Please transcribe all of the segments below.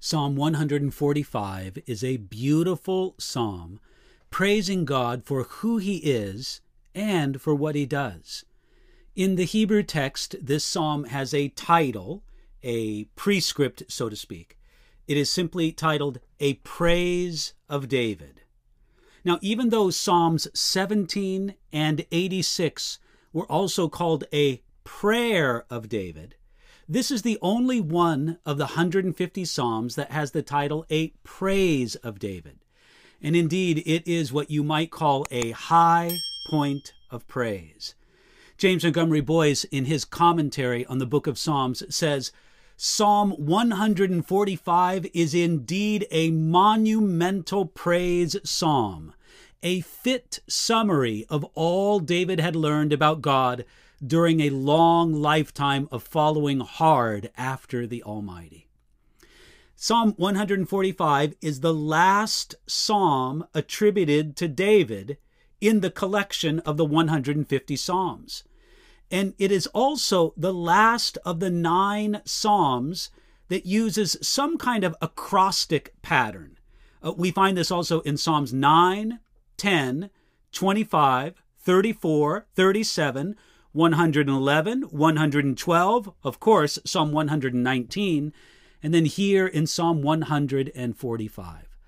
Psalm 145 is a beautiful psalm praising God for who he is and for what he does. In the Hebrew text, this psalm has a title, a prescript, so to speak. It is simply titled, A Praise of David. Now, even though Psalms 17 and 86 were also called a prayer of David, this is the only one of the 150 Psalms that has the title, A Praise of David. And indeed, it is what you might call a high point of praise. James Montgomery Boice, in his commentary on the book of Psalms, says, Psalm 145 is indeed a monumental praise psalm, a fit summary of all David had learned about God during a long lifetime of following hard after the Almighty. Psalm 145 is the last psalm attributed to David in the collection of the 150 Psalms. And it is also the last of the 9 Psalms that uses some kind of acrostic pattern. We find this also in Psalms 9, 10, 25, 34, 37, 111, 112, of course, Psalm 119, and then here in Psalm 145.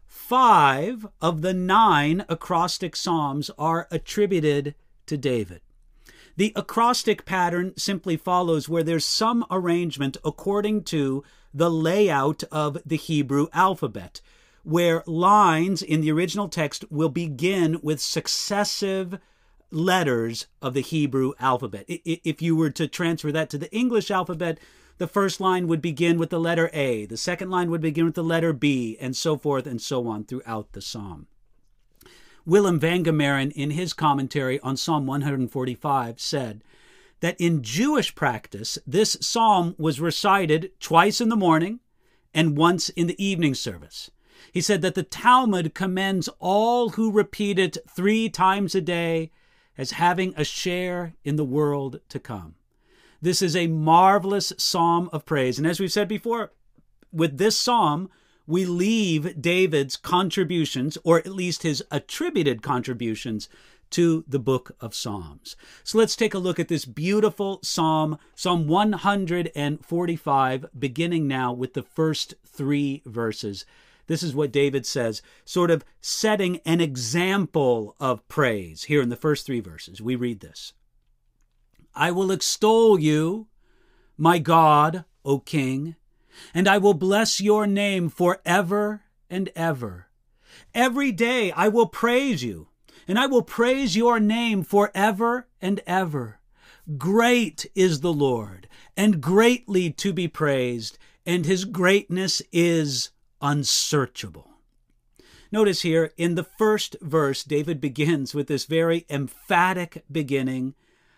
5 of the 9 acrostic psalms are attributed to David. The acrostic pattern simply follows where there's some arrangement according to the layout of the Hebrew alphabet, where lines in the original text will begin with successive letters of the Hebrew alphabet. If you were to transfer that to the English alphabet, the first line would begin with the letter A, the second line would begin with the letter B, and so forth and so on throughout the psalm. Willem van Gemeren, in his commentary on Psalm 145, said that in Jewish practice, this psalm was recited twice in the morning and once in the evening service. He said that the Talmud commends all who repeat it 3 times a day as having a share in the world to come. This is a marvelous psalm of praise. And as we've said before, with this psalm, we leave David's contributions, or at least his attributed contributions, to the book of Psalms. So let's take a look at this beautiful psalm, Psalm 145, beginning now with the first 3 verses. This is what David says, sort of setting an example of praise. Here in the first 3 verses, we read this. I will extol you, my God, O King, and I will bless your name forever and ever. Every day I will praise you, and I will praise your name forever and ever. Great is the Lord, and greatly to be praised, and his greatness is unsearchable. Notice here in the first verse, David begins with this very emphatic beginning.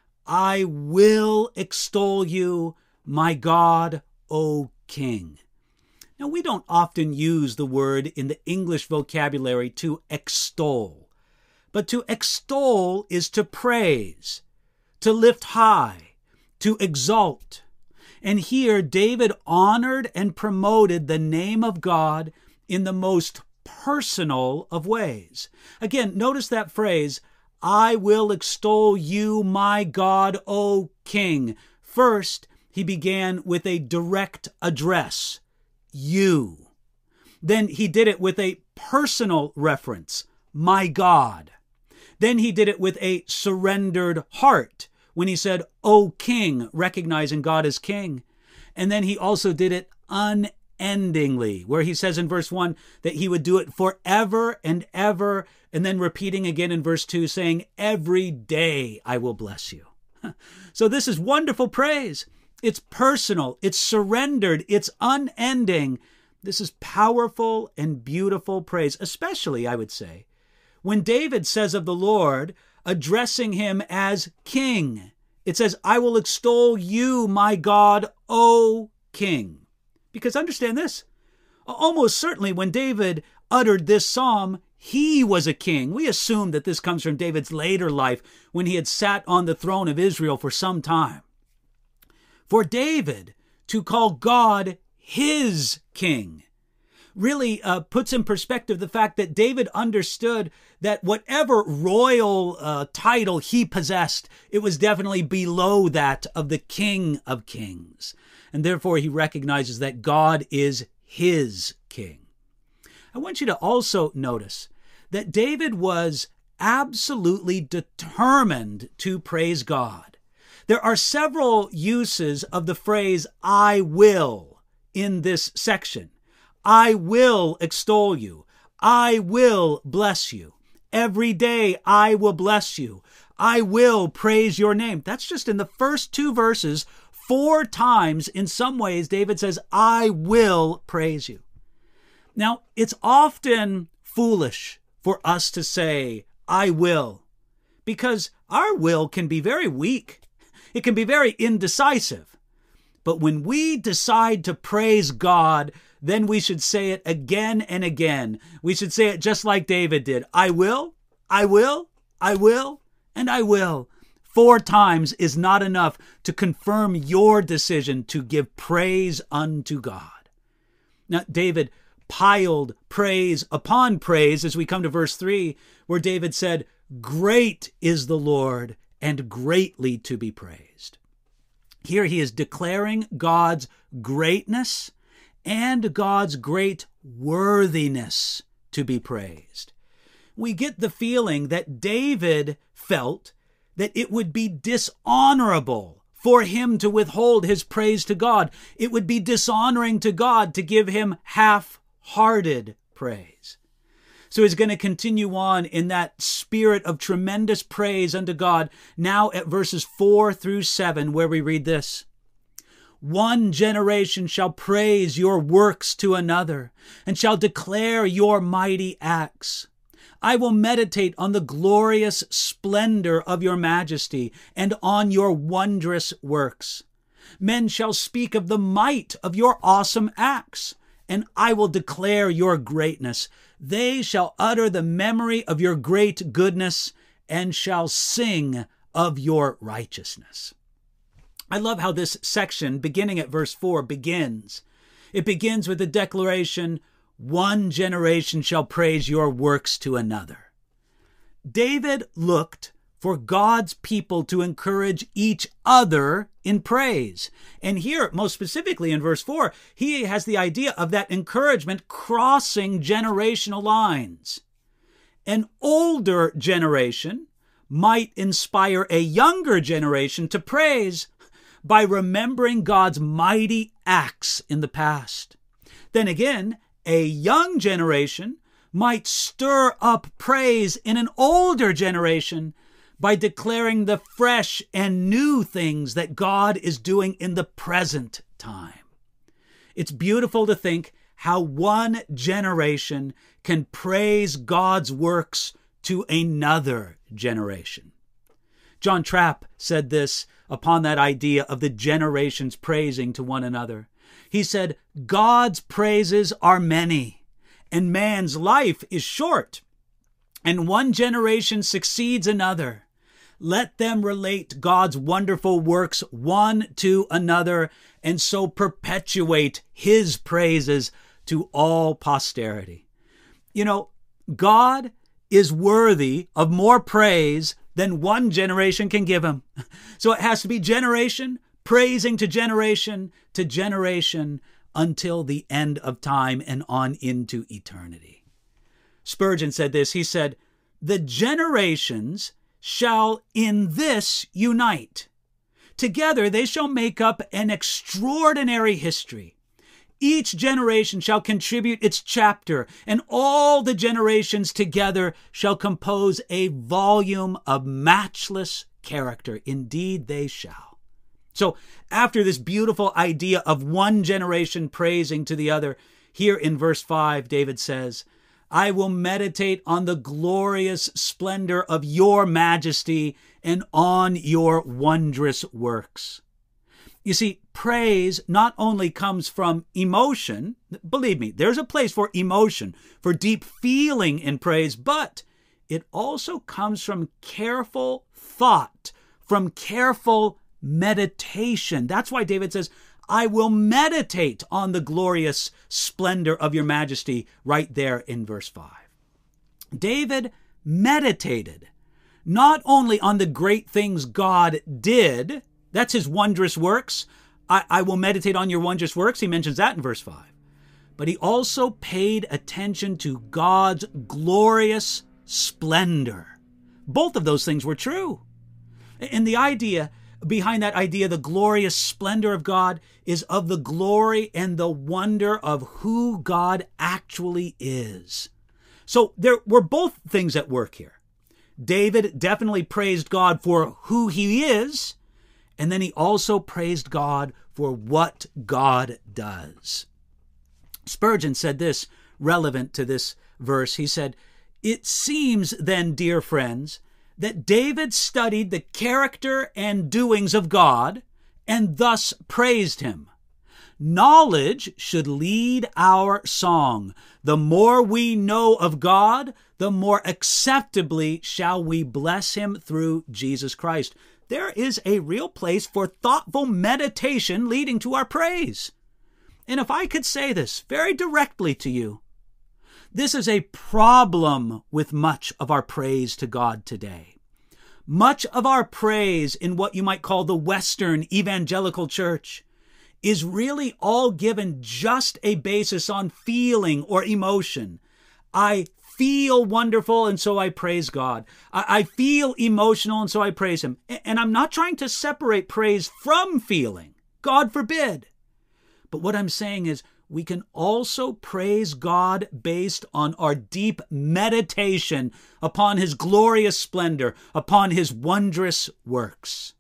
I will extol you, my God, O King. Now, we don't often use the word in the English vocabulary to extol, but to extol is to praise, to lift high, to exalt. And here, David honored and promoted the name of God in the most personal of ways. Again, notice that phrase, I will extol you, my God, O King. First, he began with a direct address, you. Then he did it with a personal reference, my God. Then he did it with a surrendered heart when he said, O King, recognizing God as King. And then he also did it unendingly, where he says in verse 1 that he would do it forever and ever, and then repeating again in verse 2, saying, every day I will bless you. So this is wonderful praise. It's personal, it's surrendered, it's unending. This is powerful and beautiful praise, especially, I would say, when David says of the Lord, addressing him as King, it says, I will extol you, my God, O King. Because understand this, almost certainly when David uttered this psalm, he was a king. We assume that this comes from David's later life when he had sat on the throne of Israel for some time. For David to call God his king really puts in perspective the fact that David understood that whatever royal title he possessed, it was definitely below that of the King of Kings. And therefore he recognizes that God is his king. I want you to also notice that David was absolutely determined to praise God. There are several uses of the phrase, I will, in this section. I will extol you. I will bless you. Every day I will bless you. I will praise your name. That's just in the first 2 verses. 4 times in some ways, David says, I will praise you. Now, it's often foolish for us to say, I will, because our will can be very weak. It can be very indecisive. But when we decide to praise God, then we should say it again and again. We should say it just like David did. I will, I will, I will, and I will. 4 times is not enough to confirm your decision to give praise unto God. Now, David piled praise upon praise as we come to verse 3, where David said, great is the Lord and greatly to be praised. Here he is declaring God's greatness and God's great worthiness to be praised. We get the feeling that David felt that it would be dishonorable for him to withhold his praise to God. It would be dishonoring to God to give him half-hearted praise. So he's going to continue on in that spirit of tremendous praise unto God, now at verses 4 through 7, where we read this. One generation shall praise your works to another, and shall declare your mighty acts. I will meditate on the glorious splendor of your majesty, and on your wondrous works. Men shall speak of the might of your awesome acts, and I will declare your greatness. They shall utter the memory of your great goodness, and shall sing of your righteousness. I love how this section, beginning at verse 4, begins. It begins with the declaration, one generation shall praise your works to another. David looked for God's people to encourage each other in praise. And here, most specifically in verse 4, he has the idea of that encouragement crossing generational lines. An older generation might inspire a younger generation to praise by remembering God's mighty acts in the past. Then again, a young generation might stir up praise in an older generation by declaring the fresh and new things that God is doing in the present time. It's beautiful to think how one generation can praise God's works to another generation. John Trapp said this upon that idea of the generations praising to one another. He said, God's praises are many, and man's life is short, and one generation succeeds another. Let them relate God's wonderful works one to another, and so perpetuate his praises to all posterity. You know, God is worthy of more praise than one generation can give him. So it has to be generation praising to generation until the end of time and on into eternity. Spurgeon said this. He said, the generations shall in this unite. Together they shall make up an extraordinary history. Each generation shall contribute its chapter, and all the generations together shall compose a volume of matchless character. Indeed, they shall. So after this beautiful idea of one generation praising to the other, here in verse 5, David says, I will meditate on the glorious splendor of your majesty and on your wondrous works. You see, praise not only comes from emotion, believe me, there's a place for emotion, for deep feeling in praise, but it also comes from careful thought, from careful meditation. That's why David says, I will meditate on the glorious splendor of your majesty, right there in verse 5. David meditated not only on the great things God did, that's his wondrous works. I will meditate on your wondrous works. He mentions that in verse 5. But he also paid attention to God's glorious splendor. Both of those things were true. And the idea behind that idea, the glorious splendor of God, is of the glory and the wonder of who God actually is. So there were both things at work here. David definitely praised God for who he is, and then he also praised God for what God does. Spurgeon said this, relevant to this verse. He said, "It seems then, dear friends, that David studied the character and doings of God and thus praised him. Knowledge should lead our song. The more we know of God, the more acceptably shall we bless him through Jesus Christ." There is a real place for thoughtful meditation leading to our praise. And if I could say this very directly to you, this is a problem with much of our praise to God today. Much of our praise in what you might call the Western evangelical church is really all given just a basis on feeling or emotion. I feel wonderful, and so I praise God. I feel emotional, and so I praise him. And I'm not trying to separate praise from feeling. God forbid. But what I'm saying is we can also praise God based on our deep meditation upon his glorious splendor, upon his wondrous works.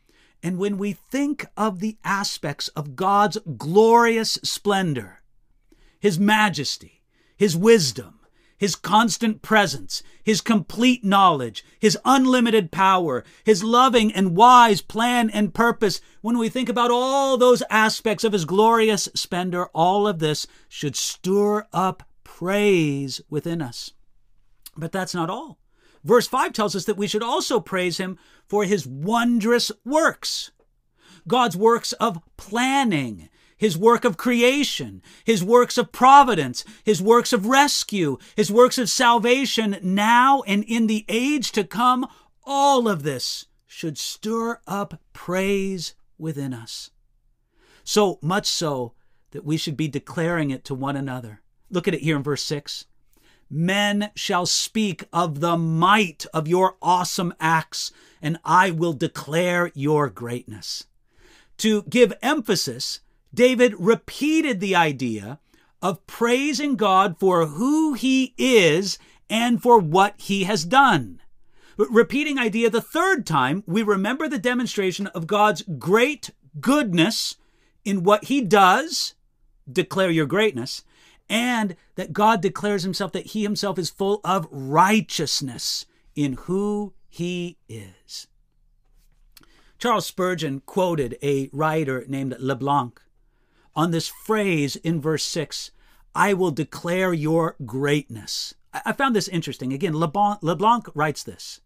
And when we think of the aspects of God's glorious splendor, his majesty, his wisdom, his constant presence, his complete knowledge, his unlimited power, his loving and wise plan and purpose, when we think about all those aspects of his glorious splendor, all of this should stir up praise within us. But that's not all. Verse 5 tells us that we should also praise him for his wondrous works. God's works of planning, his work of creation, his works of providence, his works of rescue, his works of salvation now and in the age to come, all of this should stir up praise within us. So much so that we should be declaring it to one another. Look at it here in verse 6. Men shall speak of the might of your awesome acts, and I will declare your greatness. To give emphasis, David repeated the idea of praising God for who he is and for what he has done. Repeating idea the third time, we remember the demonstration of God's great goodness in what he does, declare your greatness, and that God declares himself that he himself is full of righteousness in who he is. Charles Spurgeon quoted a writer named LeBlanc on this phrase in verse 6, I will declare your greatness. I found this interesting. Again, LeBlanc writes this.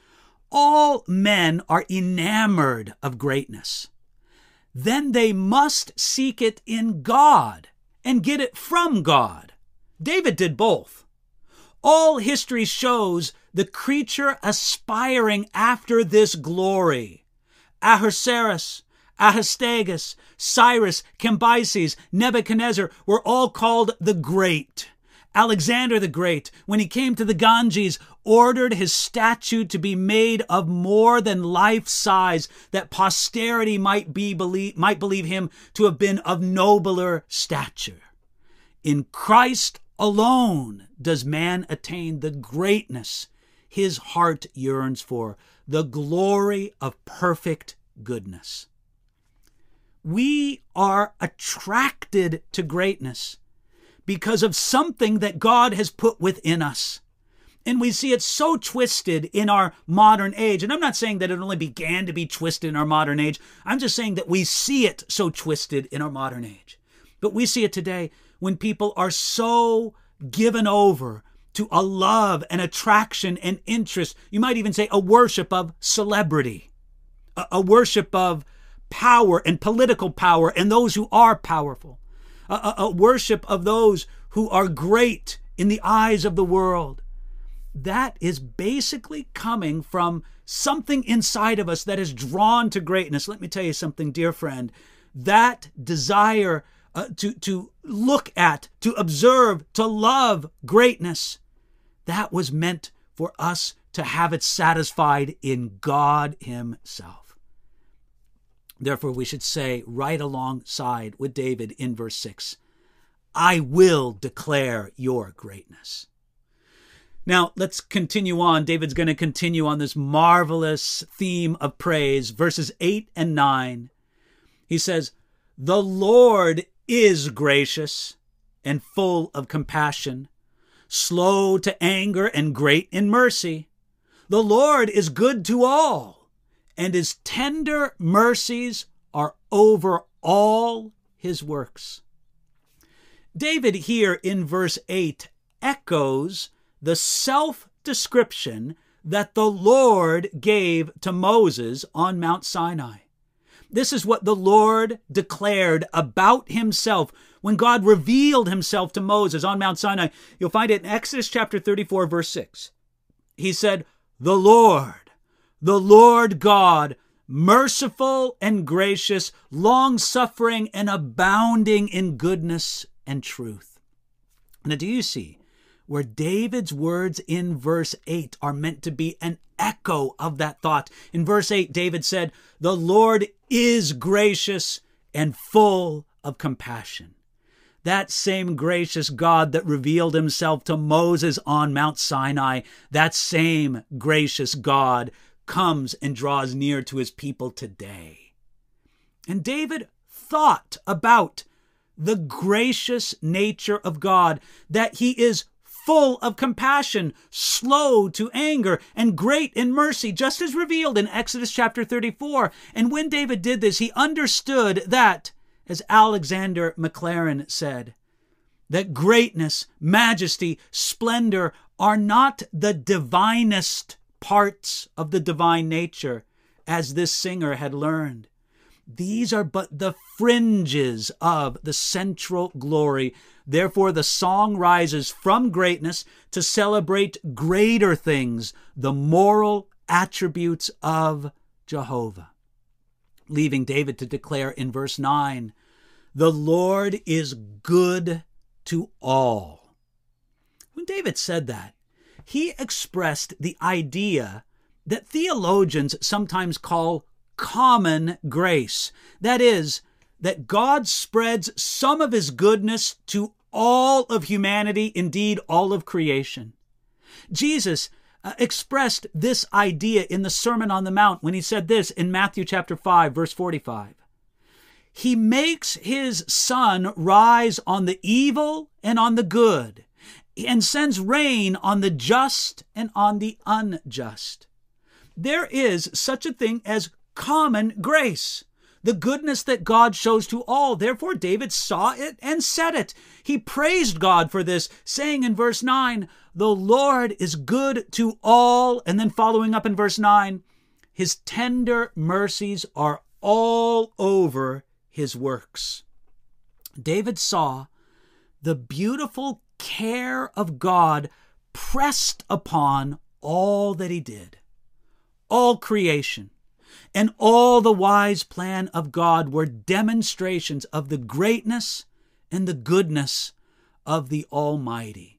All men are enamored of greatness. Then they must seek it in God and get it from God. David did both. All history shows the creature aspiring after this glory. Ahasuerus, Ahastagis, Cyrus, Cambyses, Nebuchadnezzar were all called the Great. Alexander the Great, when he came to the Ganges, ordered his statue to be made of more than life size, that posterity might believe him to have been of nobler stature. In Christ alone does man attain the greatness his heart yearns for, the glory of perfect goodness. We are attracted to greatness because of something that God has put within us. And we see it so twisted in our modern age. And I'm not saying that it only began to be twisted in our modern age. I'm just saying that we see it so twisted in our modern age. But we see it today when people are so given over to a love and attraction and interest. You might even say a worship of celebrity, a worship of power and political power and those who are powerful, a worship of those who are great in the eyes of the world. That is basically coming from something inside of us that is drawn to greatness. Let me tell you something, dear friend. That desire to look at, to observe, to love greatness, that was meant for us to have it satisfied in God Himself. Therefore, we should say right alongside with David in verse 6, I will declare your greatness. Now, let's continue on. David's going to continue on this marvelous theme of praise. Verses 8 and 9. He says, the Lord is gracious and full of compassion, slow to anger and great in mercy. The Lord is good to all, and His tender mercies are over all His works. David here in verse 8 echoes the self-description that the Lord gave to Moses on Mount Sinai. This is what the Lord declared about Himself when God revealed Himself to Moses on Mount Sinai. You'll find it in Exodus chapter 34, verse 6. He said, the Lord God, merciful and gracious, long-suffering and abounding in goodness and truth. Now, do you see where David's words in verse 8 are meant to be an echo of that thought? In verse 8, David said, the Lord is gracious and full of compassion. That same gracious God that revealed Himself to Moses on Mount Sinai, that same gracious God comes and draws near to His people today. And David thought about the gracious nature of God, that He is full of compassion, slow to anger, and great in mercy, just as revealed in Exodus chapter 34. And when David did this, he understood that, as Alexander Maclaren said, that greatness, majesty, splendor are not the divinest parts of the divine nature, as this singer had learned. These are but the fringes of the central glory. Therefore, the song rises from greatness to celebrate greater things, the moral attributes of Jehovah. Leaving David to declare in verse 9, the Lord is good to all. When David said that, he expressed the idea that theologians sometimes call common grace. That is, that God spreads some of His goodness to all of humanity, indeed all of creation. Jesus expressed this idea in the Sermon on the Mount when He said this in Matthew chapter 5, verse 45. He makes His sun rise on the evil and on the good, and sends rain on the just and on the unjust. There is such a thing as common grace, the goodness that God shows to all. Therefore, David saw it and said it. He praised God for this, saying in verse 9, the Lord is good to all. And then following up in verse 9, His tender mercies are all over His works. David saw the beautiful care of God pressed upon all that He did, all creation. And all the wise plan of God were demonstrations of the greatness and the goodness of the Almighty.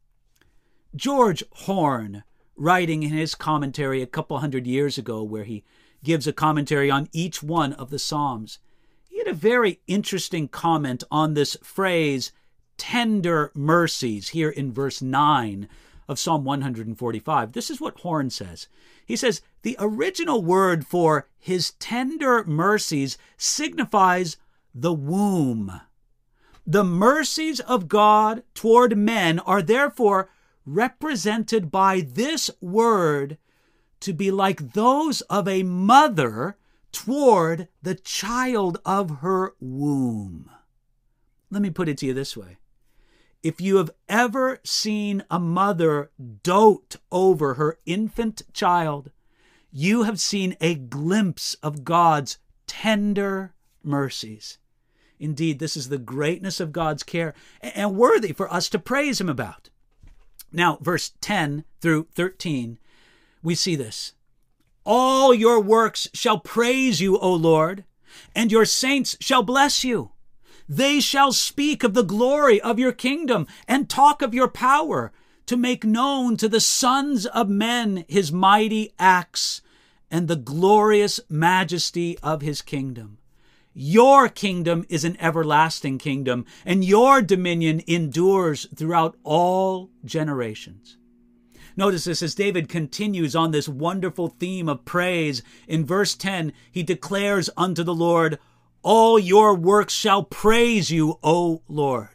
George Horne, writing in his commentary a couple hundred years ago, where he gives a commentary on each one of the Psalms, he had a very interesting comment on this phrase, tender mercies, here in verse 9 of Psalm 145. This is what Horne says. He says, the original word for His tender mercies signifies the womb. The mercies of God toward men are therefore represented by this word to be like those of a mother toward the child of her womb. Let me put it to you this way. If you have ever seen a mother dote over her infant child, you have seen a glimpse of God's tender mercies. Indeed, this is the greatness of God's care and worthy for us to praise him about. Now, verse 10 through 13, we see this. All your works shall praise you, O Lord, and your saints shall bless you. They shall speak of the glory of your kingdom and talk of your power, to make known to the sons of men his mighty acts and the glorious majesty of his kingdom. Your kingdom is an everlasting kingdom, and your dominion endures throughout all generations. Notice this as David continues on this wonderful theme of praise. In verse 10, he declares unto the Lord, all your works shall praise you, O Lord.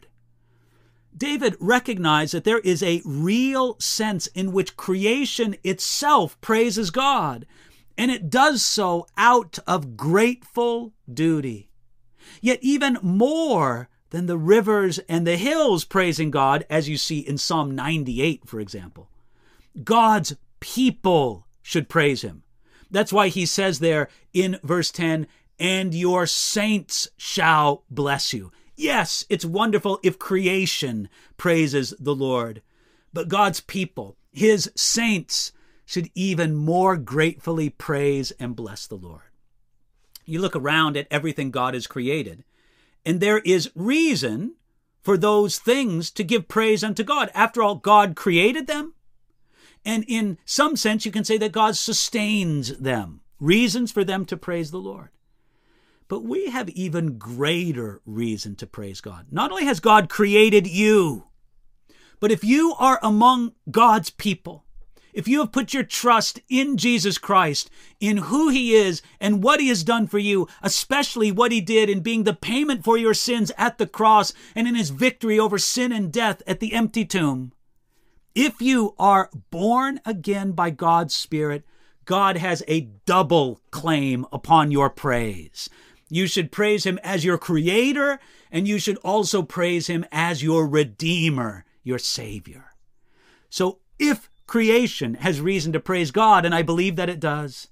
David recognized that there is a real sense in which creation itself praises God, and it does so out of grateful duty. Yet even more than the rivers and the hills praising God, as you see in Psalm 98, for example, God's people should praise him. That's why he says there in verse 10, and your saints shall bless you. Yes, it's wonderful if creation praises the Lord, but God's people, his saints, should even more gratefully praise and bless the Lord. You look around at everything God has created, and there is reason for those things to give praise unto God. After all, God created them, and in some sense, you can say that God sustains them, reasons for them to praise the Lord. But we have even greater reason to praise God. Not only has God created you, but if you are among God's people, if you have put your trust in Jesus Christ, in who he is and what he has done for you, especially what he did in being the payment for your sins at the cross and in his victory over sin and death at the empty tomb, if you are born again by God's Spirit, God has a double claim upon your praise. You should praise him as your creator, and you should also praise him as your redeemer, your savior. So if creation has reason to praise God, and I believe that it does,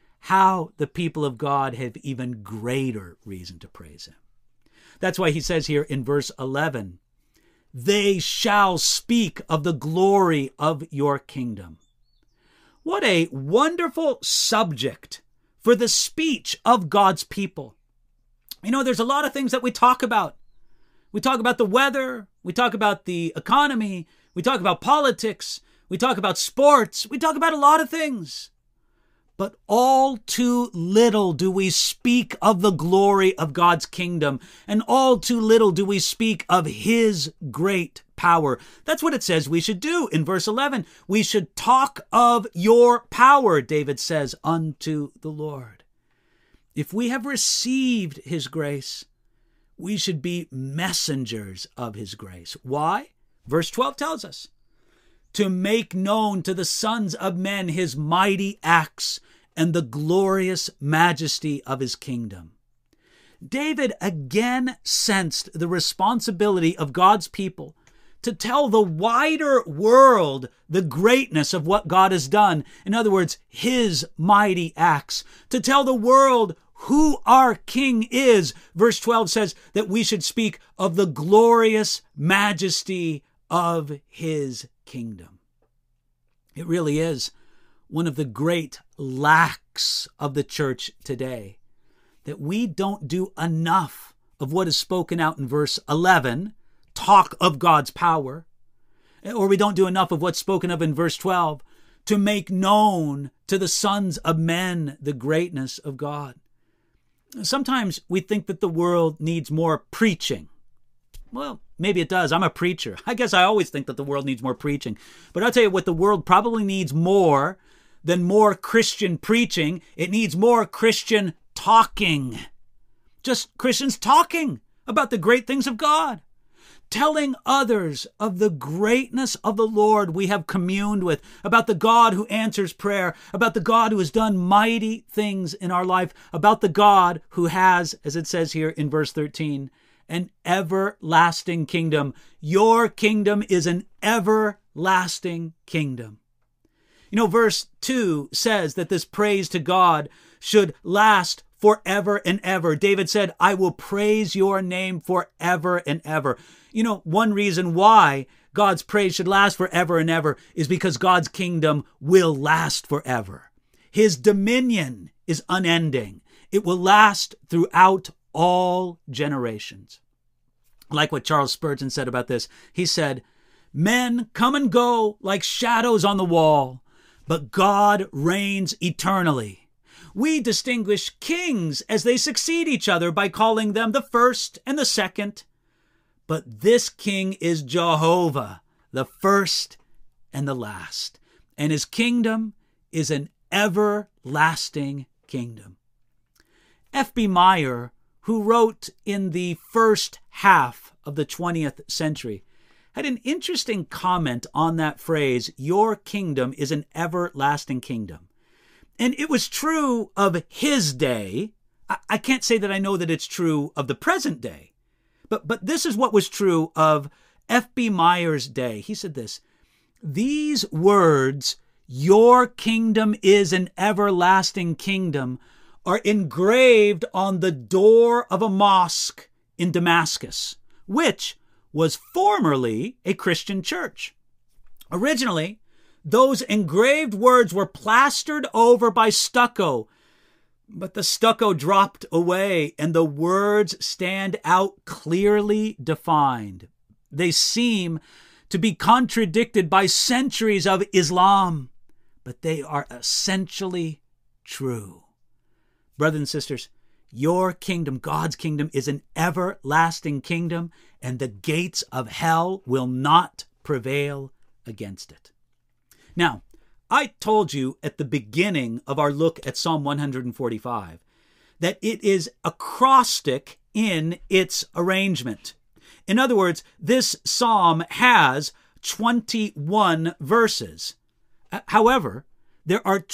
how the people of God have even greater reason to praise him. That's why he says here in verse 11, they shall speak of the glory of your kingdom. What a wonderful subject for the speech of God's people. You know, there's a lot of things that we talk about. We talk about the weather. We talk about the economy. We talk about politics. We talk about sports. We talk about a lot of things. But all too little do we speak of the glory of God's kingdom, and all too little do we speak of his great power. That's what it says we should do in verse 11. We should talk of your power, David says, unto the Lord. If we have received his grace, we should be messengers of his grace. Why? Verse 12 tells us, to make known to the sons of men his mighty acts and the glorious majesty of his kingdom. David again sensed the responsibility of God's people to tell the wider world the greatness of what God has done. In other words, his mighty acts. To tell the world who our King is. Verse 12 says that we should speak of the glorious majesty of his kingdom. It really is one of the great lacks of the church today, that we don't do enough of what is spoken out in verse 11, talk of God's power, or we don't do enough of what's spoken of in verse 12, to make known to the sons of men the greatness of God. Sometimes we think that the world needs more preaching. Well, maybe it does. I'm a preacher. I guess I always think that the world needs more preaching. But I'll tell you what, the world probably needs more than more Christian preaching. It needs more Christian talking. Just Christians talking about the great things of God. Telling others of the greatness of the Lord we have communed with, about the God who answers prayer, about the God who has done mighty things in our life, about the God who has, as it says here in verse 13, an everlasting kingdom. Your kingdom is an everlasting kingdom. You know, verse 2 says that this praise to God should last forever and ever. David said, I will praise your name forever and ever. You know, one reason why God's praise should last forever and ever is because God's kingdom will last forever. His dominion is unending. It will last throughout all generations. I like what Charles Spurgeon said about this. He said, men come and go like shadows on the wall, but God reigns eternally. We distinguish kings as they succeed each other by calling them the first and the second. But this king is Jehovah, the first and the last. And his kingdom is an everlasting kingdom. F.B. Meyer, who wrote in the first half of the 20th century, had an interesting comment on that phrase, your kingdom is an everlasting kingdom. And it was true of his day. I can't say that I know that it's true of the present day, but this is what was true of F.B. Meyer's day. He said this, these words, your kingdom is an everlasting kingdom, are engraved on the door of a mosque in Damascus, which was formerly a Christian church. Originally, those engraved words were plastered over by stucco, but the stucco dropped away and the words stand out clearly defined. They seem to be contradicted by centuries of Islam, but they are essentially true. Brothers and sisters, your kingdom, God's kingdom, is an everlasting kingdom, and the gates of hell will not prevail against it. Now, I told you at the beginning of our look at Psalm 145 that it is acrostic in its arrangement. In other words, this psalm has 21 verses. However, there are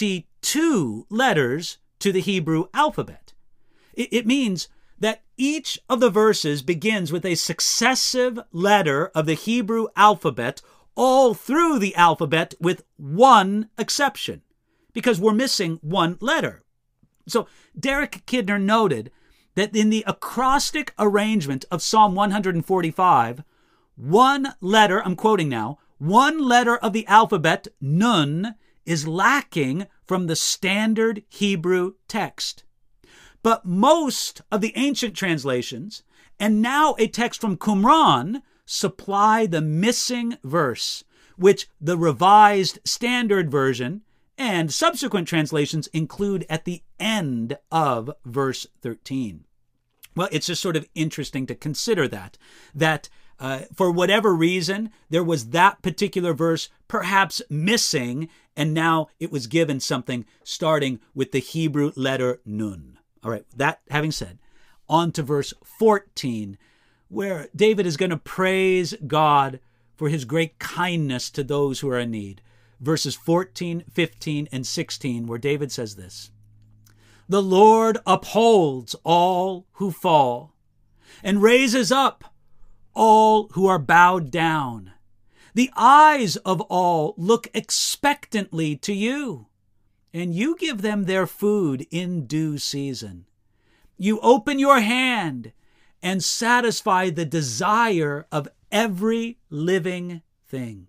22 letters to the Hebrew alphabet. It means that each of the verses begins with a successive letter of the Hebrew alphabet all through the alphabet with one exception, because we're missing one letter. So Derek Kidner noted that in the acrostic arrangement of Psalm 145, one letter, I'm quoting now, one letter of the alphabet, nun, is lacking from the standard Hebrew text. But most of the ancient translations, and now a text from Qumran, supply the missing verse, which the Revised Standard Version and subsequent translations include at the end of verse 13. Well, it's just sort of interesting to consider that for whatever reason, there was that particular verse perhaps missing, and now it was given something starting with the Hebrew letter nun. All right, that having said, on to verse 14, where David is going to praise God for his great kindness to those who are in need. Verses 14, 15, and 16, where David says this, the Lord upholds all who fall and raises up all who are bowed down. The eyes of all look expectantly to you, and you give them their food in due season. You open your hand and satisfy the desire of every living thing.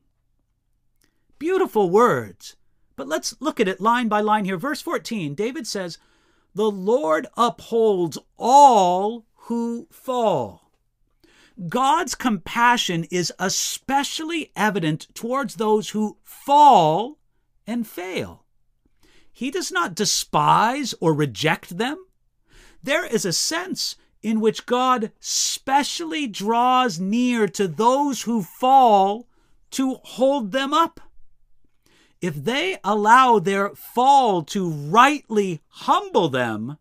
Beautiful words, but let's look at it line by line here. Verse 14, David says, the Lord upholds all who fall. God's compassion is especially evident towards those who fall and fail. He does not despise or reject them. There is a sense in which God specially draws near to those who fall to hold them up. If they allow their fall to rightly humble them,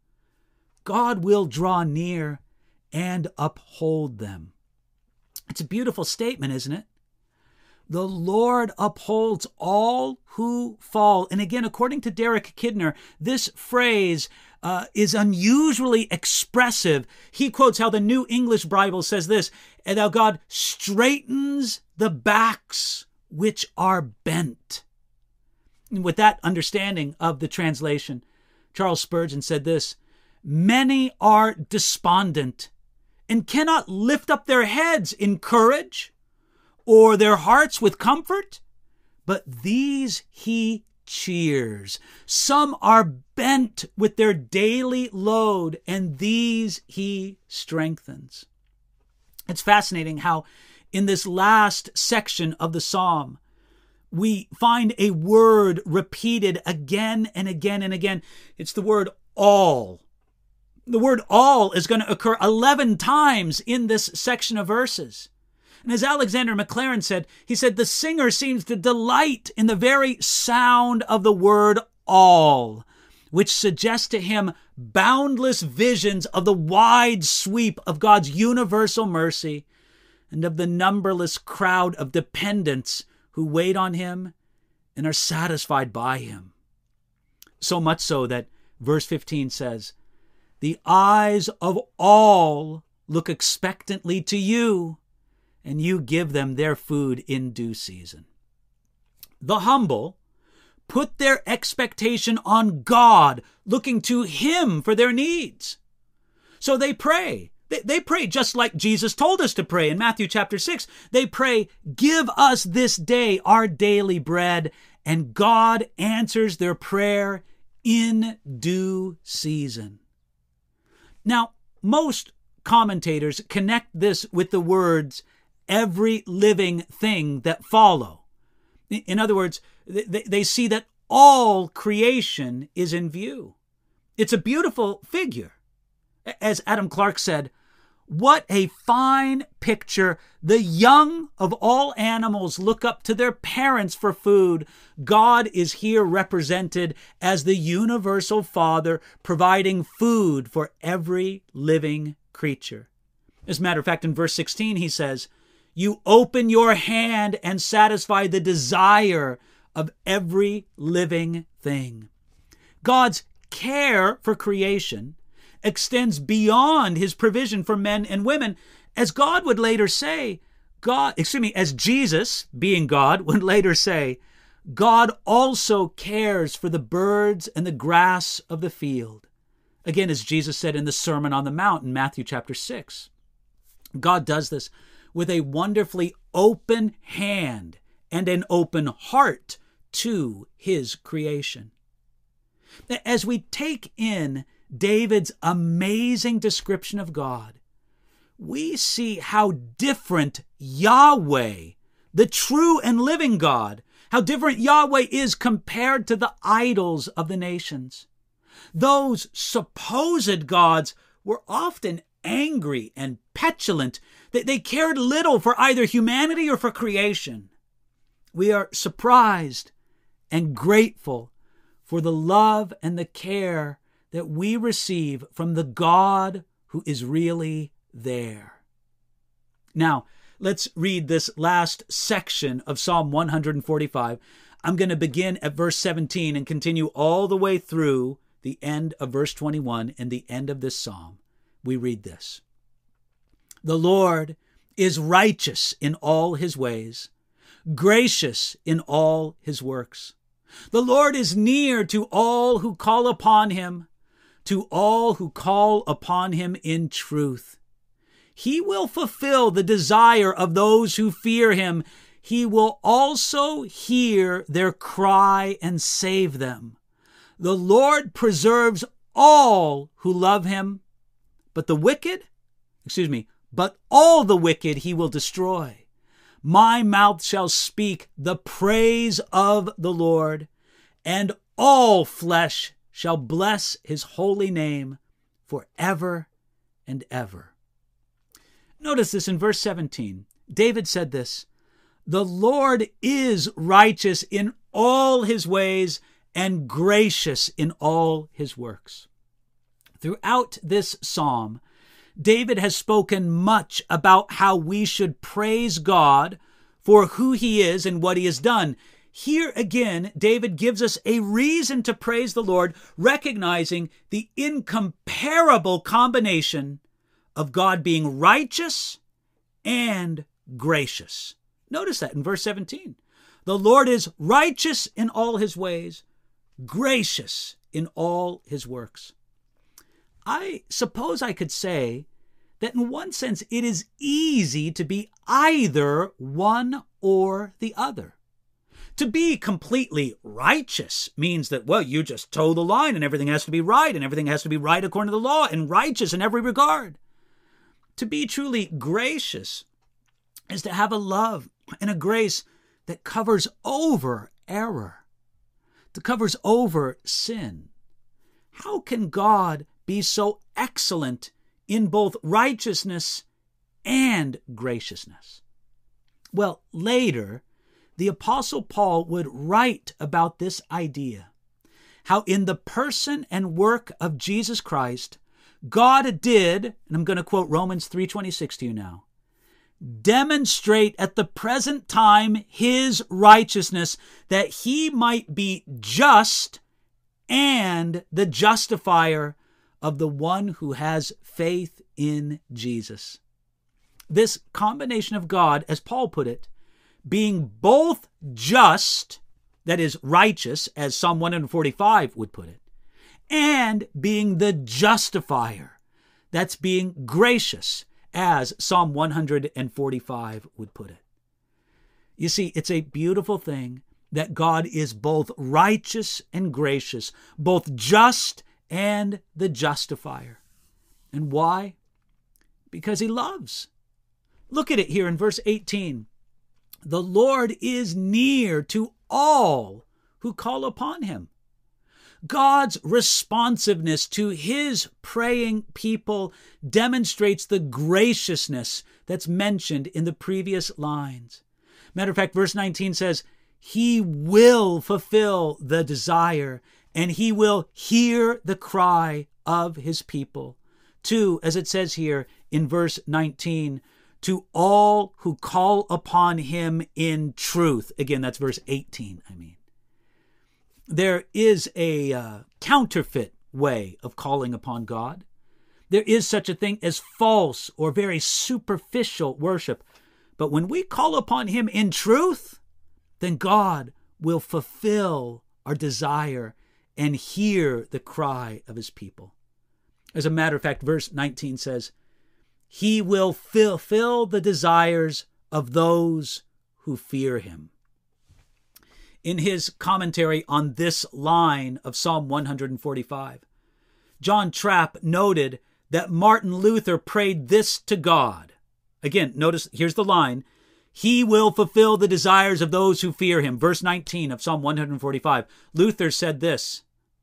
God will draw near and uphold them. It's a beautiful statement, isn't it? The Lord upholds all who fall. And again, according to Derek Kidner, this phrase is unusually expressive. He quotes how the New English Bible says this, and how God straightens the backs which are bent. And with that understanding of the translation, Charles Spurgeon said this, Many are despondent and cannot lift up their heads in courage or their hearts with comfort, but these he cheers. Some are bent with their daily load, and these he strengthens. It's fascinating how in this last section of the psalm, we find a word repeated again and again and again. It's the word all. The word all is going to occur 11 times in this section of verses. And as Alexander Maclaren said, he said, the singer seems to delight in the very sound of the word all, which suggests to him boundless visions of the wide sweep of God's universal mercy and of the numberless crowd of dependents who wait on him and are satisfied by him. So much so that verse 15 says, the eyes of all look expectantly to you, and you give them their food in due season. The humble put their expectation on God, looking to him for their needs. So they pray. They pray just like Jesus told us to pray in Matthew chapter 6. They pray, give us this day our daily bread, and God answers their prayer in due season. Now, most commentators connect this with the words, every living thing that follow. In other words, they see that all creation is in view. It's a beautiful figure. As Adam Clarke said, what a fine picture. The young of all animals look up to their parents for food. God is here represented as the universal Father, providing food for every living creature. As a matter of fact, in verse 16, he says, you open your hand and satisfy the desire of every living thing. God's care for creation extends beyond his provision for men and women, as God would later say, as Jesus, being God, would later say, God also cares for the birds and the grass of the field. Again, as Jesus said in the Sermon on the Mount in Matthew chapter 6. God does this with a wonderfully open hand and an open heart to his creation. As we take in David's amazing description of God, we see how different Yahweh, the true and living God, how different Yahweh is compared to the idols of the nations. Those supposed gods were often angry and petulant. They cared little for either humanity or for creation. We are surprised and grateful for the love and the care that we receive from the God who is really there. Now, let's read this last section of Psalm 145. I'm going to begin at verse 17 and continue all the way through the end of verse 21 and the end of this psalm. We read this. The Lord is righteous in all his ways, gracious in all his works. The Lord is near to all who call upon him, to all who call upon him in truth. He will fulfill the desire of those who fear him. He will also hear their cry and save them. The Lord preserves all who love him, but all the wicked he will destroy. My mouth shall speak the praise of the Lord, and all flesh shall bless his holy name forever and ever. Notice this in verse 17. David said this, the Lord is righteous in all his ways and gracious in all his works. Throughout this psalm, David has spoken much about how we should praise God for who he is and what he has done. Here again, David gives us a reason to praise the Lord, recognizing the incomparable combination of God being righteous and gracious. Notice that in verse 17. The Lord is righteous in all his ways, gracious in all his works. I suppose I could say that in one sense it is easy to be either one or the other. To be completely righteous means that, well, you just toe the line and everything has to be right, and everything has to be right according to the law and righteous in every regard. To be truly gracious is to have a love and a grace that covers over error, that covers over sin. How can God be so excellent in both righteousness and graciousness? Well, later, the Apostle Paul would write about this idea, how in the person and work of Jesus Christ, God did, and I'm going to quote Romans 3:26 to you now, demonstrate at the present time his righteousness, that he might be just and the justifier of the one who has faith in Jesus. This combination of God, as Paul put it, being both just, that is righteous, as Psalm 145 would put it, and being the justifier, that's being gracious, as Psalm 145 would put it. You see, it's a beautiful thing that God is both righteous and gracious, both just and the justifier. And why? Because he loves. Look at it here in verse 18. The Lord is near to all who call upon him. God's responsiveness to his praying people demonstrates the graciousness that's mentioned in the previous lines. Matter of fact, verse 19 says, he will fulfill the desire, and he will hear the cry of his people. To, as it says here in verse 19, to all who call upon him in truth. Again, that's verse 18, There is a counterfeit way of calling upon God. There is such a thing as false or very superficial worship. But when we call upon him in truth, then God will fulfill our desire and hear the cry of his people. As a matter of fact, verse 19 says, he will fulfill the desires of those who fear him. In his commentary on this line of Psalm 145, John Trapp noted that Martin Luther prayed this to God. Again, notice, here's the line, he will fulfill the desires of those who fear him. Verse 19 of Psalm 145, Luther said this,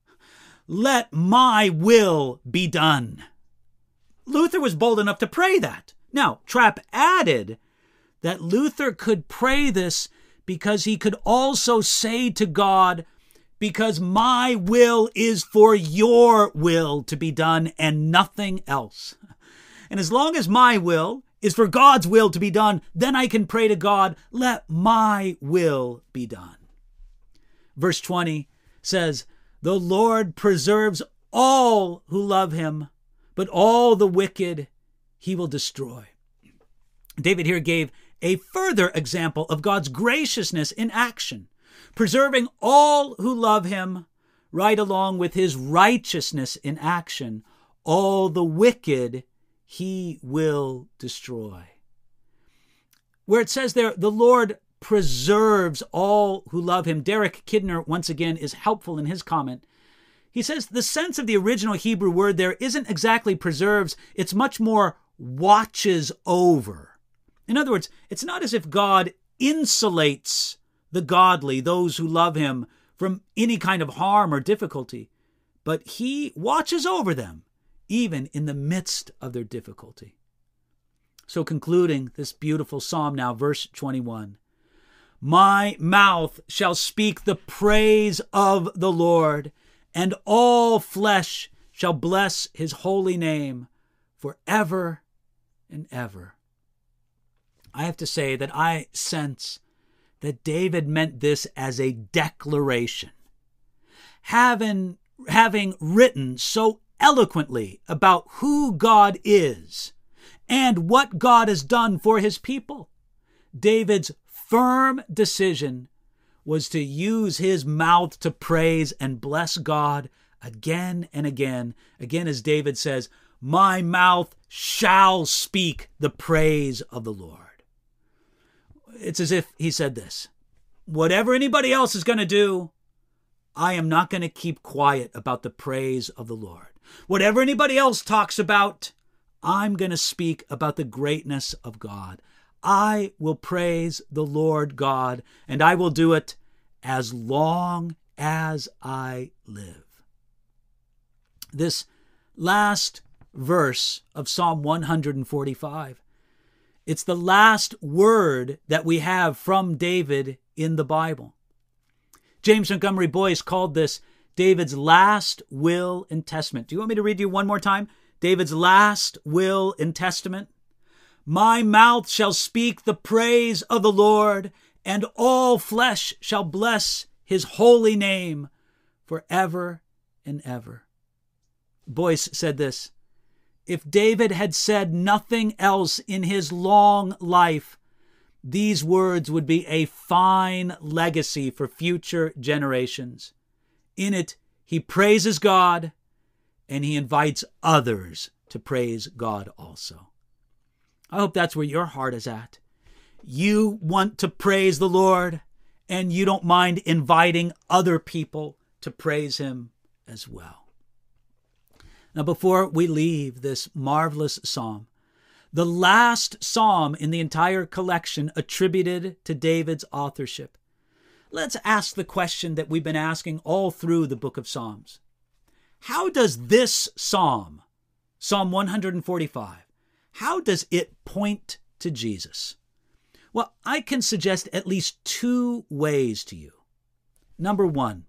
let my will be done. Luther was bold enough to pray that. Now, Trapp added that Luther could pray this because he could also say to God, because my will is for your will to be done and nothing else. And as long as my will is for God's will to be done, then I can pray to God, let my will be done. Verse 20 says, the Lord preserves all who love him, but all the wicked he will destroy. David here gave a further example of God's graciousness in action, preserving all who love him, right along with his righteousness in action. All the wicked he will destroy. Where it says there, the Lord preserves all who love him, Derek Kidner, once again, is helpful in his comment. He says the sense of the original Hebrew word there isn't exactly preserves, it's much more watches over. In other words, it's not as if God insulates the godly, those who love him, from any kind of harm or difficulty, but he watches over them, even in the midst of their difficulty. So concluding this beautiful psalm now, verse 21. My mouth shall speak the praise of the Lord, and all flesh shall bless his holy name forever and ever. I have to say that I sense that David meant this as a declaration. Having written so eloquently about who God is and what God has done for his people, David's firm decision was to use his mouth to praise and bless God again and again. Again, as David says, my mouth shall speak the praise of the Lord. It's as if he said this: whatever anybody else is going to do, I am not going to keep quiet about the praise of the Lord. Whatever anybody else talks about, I'm going to speak about the greatness of God. I will praise the Lord God, and I will do it as long as I live. This last verse of Psalm 145, it's the last word that we have from David in the Bible. James Montgomery Boyce called this David's last will and testament. Do you want me to read you one more time? David's last will and testament. My mouth shall speak the praise of the Lord, and all flesh shall bless his holy name forever and ever. Boyce said this: if David had said nothing else in his long life, these words would be a fine legacy for future generations. In it, he praises God, and he invites others to praise God also. I hope that's where your heart is at. You want to praise the Lord, and you don't mind inviting other people to praise him as well. Now, before we leave this marvelous psalm, the last psalm in the entire collection attributed to David's authorship, let's ask the question that we've been asking all through the book of Psalms. How does this psalm, Psalm 145, how does it point to Jesus? Well, I can suggest at least two ways to you. Number one,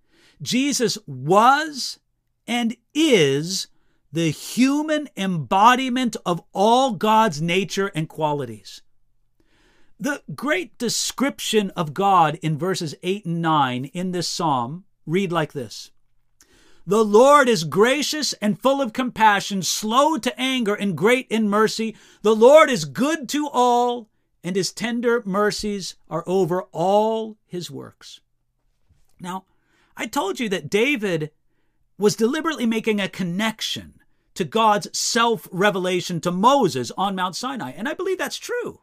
Jesus was and is the human embodiment of all God's nature and qualities. The great description of God in verses 8 and 9 in this psalm read like this: the Lord is gracious and full of compassion, slow to anger and great in mercy. The Lord is good to all, and his tender mercies are over all his works. Now, I told you that David was deliberately making a connection to God's self-revelation to Moses on Mount Sinai, and I believe that's true.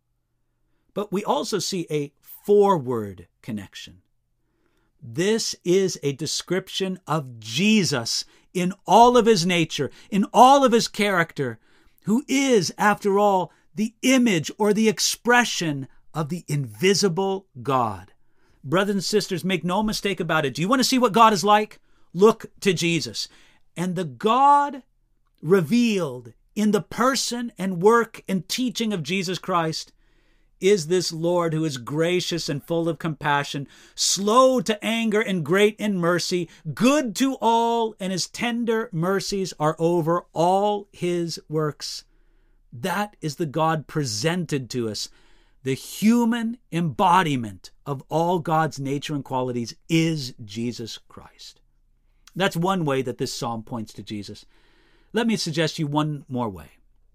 But we also see a forward connection. This is a description of Jesus in all of his nature, in all of his character, who is, after all, the image or the expression of the invisible God. Brothers and sisters, make no mistake about it. Do you want to see what God is like? Look to Jesus. And the God revealed in the person and work and teaching of Jesus Christ is this Lord who is gracious and full of compassion, slow to anger and great in mercy, good to all, and his tender mercies are over all his works. That is the God presented to us. The human embodiment of all God's nature and qualities is Jesus Christ. That's one way that this psalm points to Jesus. Let me suggest you one more way.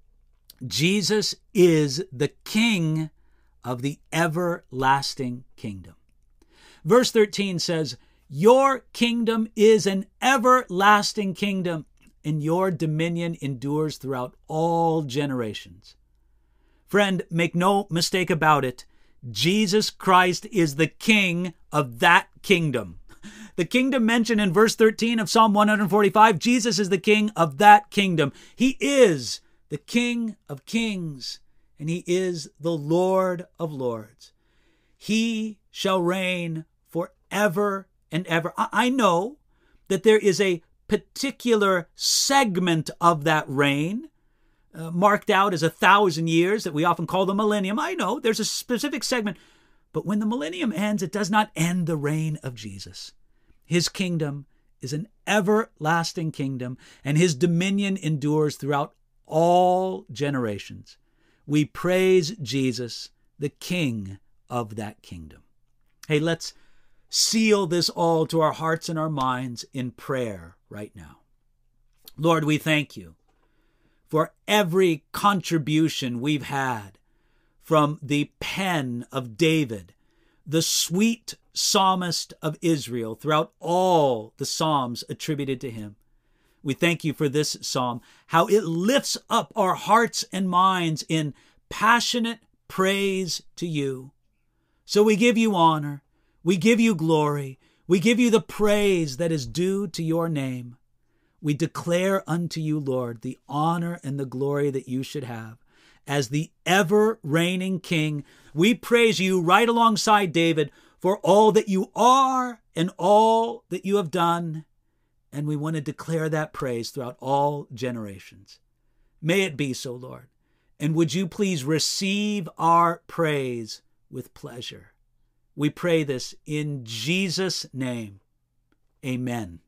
Jesus is the King of the everlasting kingdom. Verse 13 says, your kingdom is an everlasting kingdom, and your dominion endures throughout all generations. Friend, make no mistake about it. Jesus Christ is the King of that kingdom. The kingdom mentioned in verse 13 of Psalm 145, Jesus is the King of that kingdom. He is the King of kings, and he is the Lord of lords. He shall reign forever and ever. I know that there is a particular segment of that reign marked out as 1,000 years that we often call the millennium. I know there's a specific segment, but when the millennium ends, it does not end the reign of Jesus. His kingdom is an everlasting kingdom, and his dominion endures throughout all generations. We praise Jesus, the King of that kingdom. Hey, let's seal this all to our hearts and our minds in prayer right now. Lord, we thank you for every contribution we've had from the pen of David, the sweet psalmist of Israel throughout all the psalms attributed to him. We thank you for this psalm, how it lifts up our hearts and minds in passionate praise to you. So we give you honor, we give you glory, we give you the praise that is due to your name. We declare unto you, Lord, the honor and the glory that you should have. As the ever-reigning King, we praise you right alongside David for all that you are and all that you have done. And we want to declare that praise throughout all generations. May it be so, Lord. And would you please receive our praise with pleasure? We pray this in Jesus' name. Amen.